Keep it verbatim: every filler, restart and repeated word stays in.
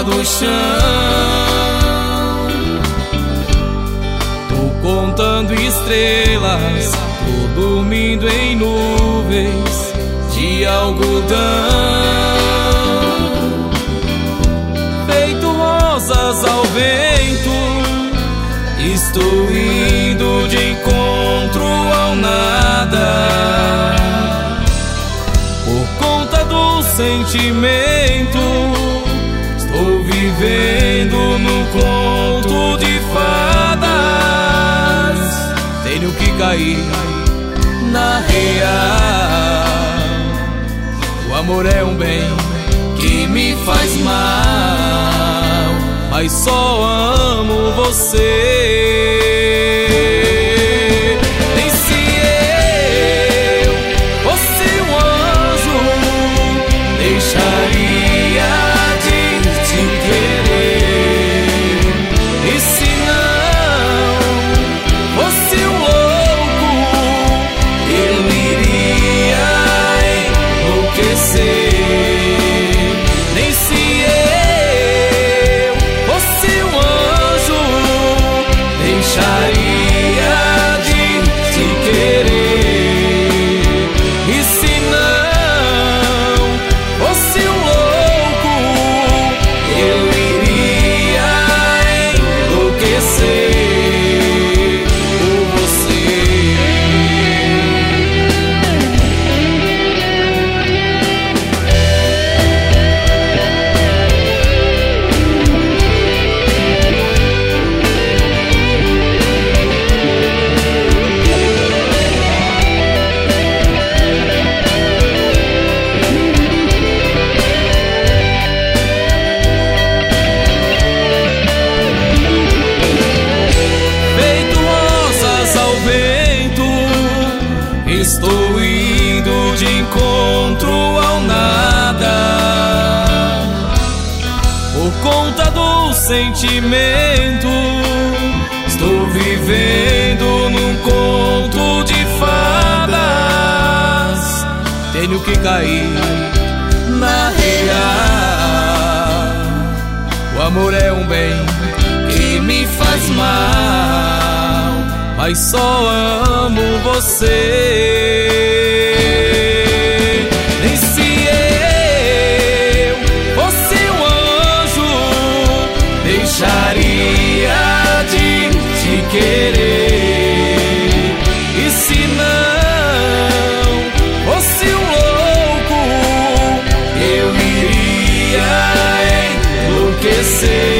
do chão. Tô contando estrelas, tô dormindo em nuvens de algodão. Feito rosas ao vento, estou indo de encontro ao nada. Por conta do sentimento, estou vivendo num conto de fadas. Tenho que cair na real. O amor é um bem que me faz mal, mas só amo você. Nem se eu fosse um anjo, deixaria de te querer. E se não fosse um louco, eu iria enlouquecer. Nem se eu fosse um anjo, deixaria de te querer. E se não fosse um louco, eu iria enlouquecer por você. Estou indo de encontro ao nada. Por conta do sentimento, estou vivendo num conto de fadas. Tenho que cair na real. O amor é um bem que me faz mal, mas só amo você. Nem se eu fosse um anjo, deixaria de te querer. E se não fosse um louco, eu iria enlouquecer.